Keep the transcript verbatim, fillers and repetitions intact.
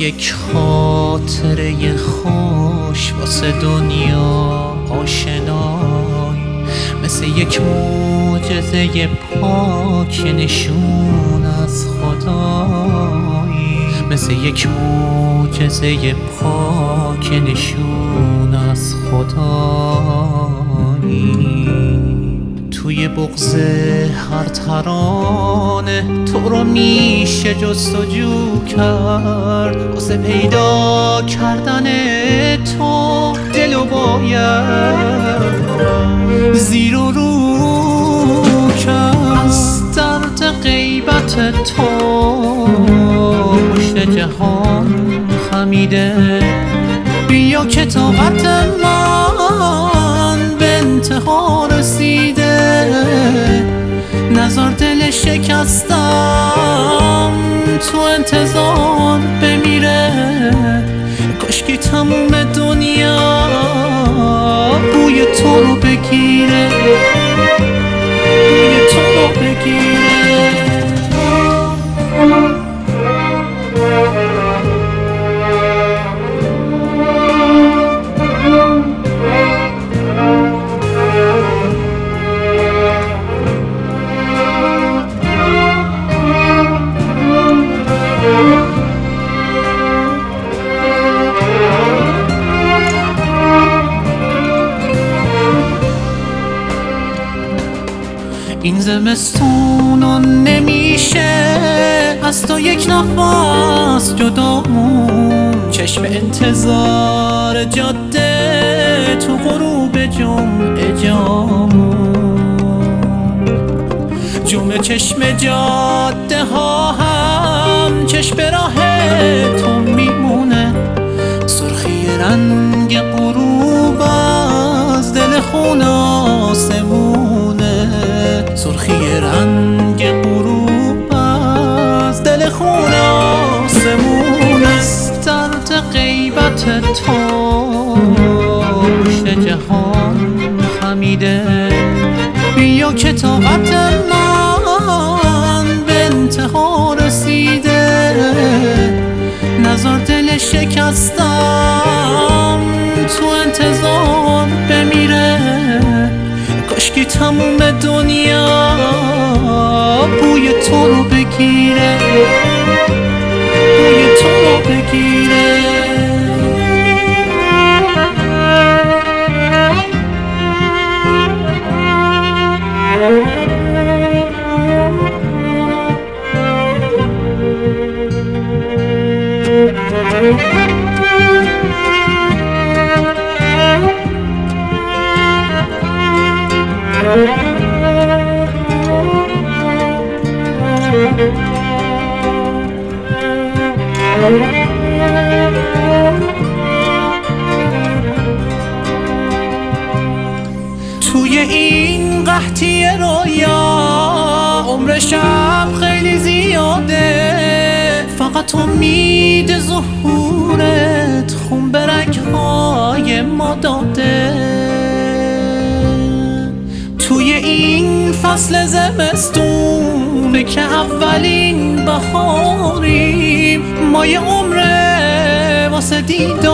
یک خاطره خوش واسه دنیا آشنای، مثل یک معجزه پاک نشون از خدایی، مثل یک معجزه پاک نشون از خدایی. توی بغض هر ترانه تو رو میشه جستجو کرد، واسه پیدا کردن تو دلو باید زیر و رو کرد. از درد غیبت تو پشت جهان خمیده، بیا که طاقت من به انتها رسیده. نزار دل شکستم تو انتظار بمیره، کاشکی تموم دنیا بوی تو رو بگیره، بوی تو رو بگیره. این زمستون نمیشه از تو یک نفس جدامون، چشم انتظار جاده تو غروب جمعه جامون. جمعه چشم جاده ها هم چشم راه تو میمونه، سرخی رنگ غروب از دل خون آسمونه، سرخی رنگ غروب از دل خون آسمون. از درد غیبت تو پشت جهان خمیده، بیا که طاقت من به انتها رسیده. نزار دل شکستم تو انتظار بمیره، کاشکی تموم دنیا بوی تو رو بگیره، بوی تو رو بگیره. توی این قحطی رویا عمرشم خیلی زیاده، فقط امید ظهورت خون به رگ‌های ما داده. توی این فصل زمستونه که اولین بهاریم، ما یه عمره واسه دیدار